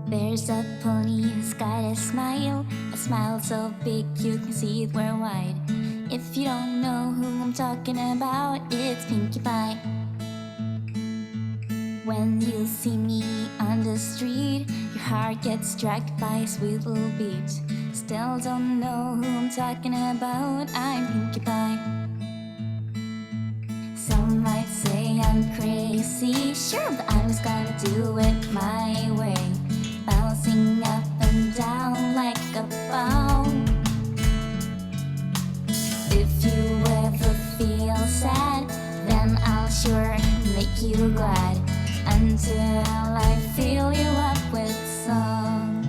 There's a pony who's got a smile so big you can see it worldwide. If you don't know who I'm talking about, it's Pinkie Pie. When you see me on the street, your heart gets struck by a sweet little beat. Still don't know who I'm talking about, I'm Pinkie Pie. Some might say I'm crazy, sure, but I was gonna do it my way. Bouncing up and down like a ball. If you ever feel sad, then I'll sure make you glad, until I fill you up with song.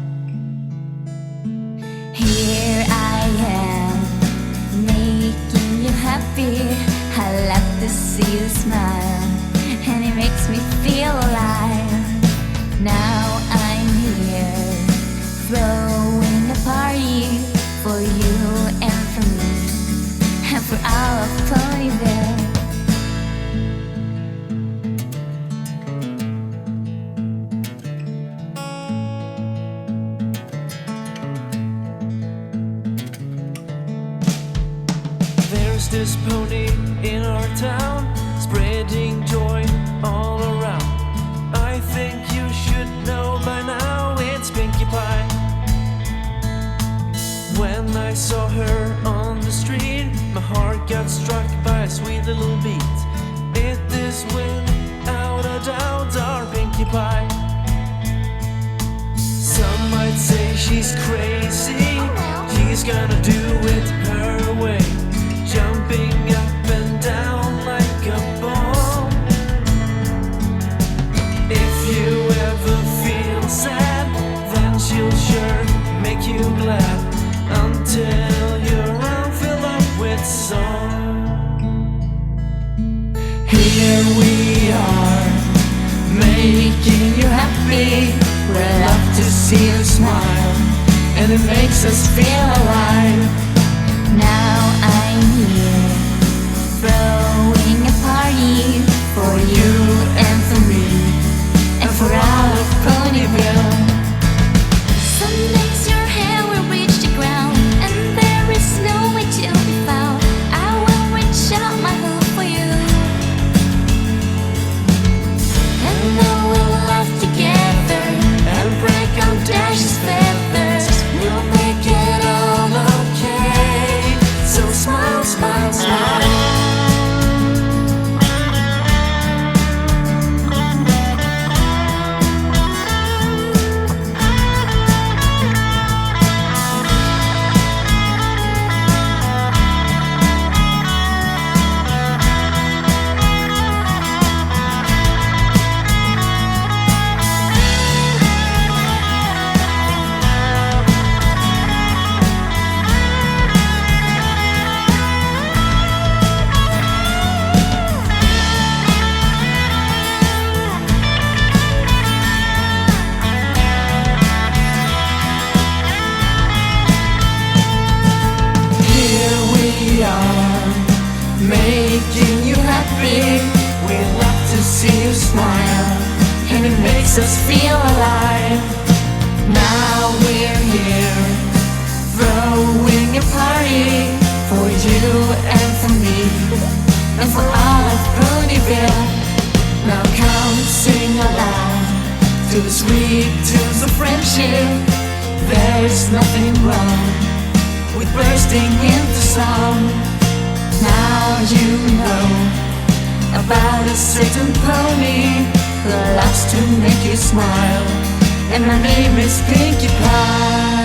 Here I am, making you happy. I love to see you smile, and it makes me feel alive. Now I'm here, throwing a party for you and for me, and for all of Ponyville. There's this pony in our town, spreading joy all around. I think you should know by now, it's Pinkie Pie. When I saw her on the street, my heart got struck by a sweet little beat. It is without a doubt our Pinkie Pie. Some might say she's crazy, she's gonna do it her way, jumping up and down like a ball. If you ever feel sad, then she'll sure make you glad, until your arm fill up with song. Here we are, making you happy. We love to see you smile, and it makes us feel alive. Now I'm here, throwing a party for you and for me, and for all of Ponyville. Some days your hair will reach the ground, and there is no way to be found. I will reach out my hook for you, and then we'll laugh together and break our dashes feathers. We'll make it all okay. So smile, smile, smile. Making you happy, we love to see you smile, and it makes us feel alive. Now we're here, throwing a party for you and for me, and for all of Ponyville. Now come sing along to the sweet tunes of friendship. There is nothing wrong with bursting into song. Now you know about a certain pony who loves to make you smile, and my name is Pinkie Pie.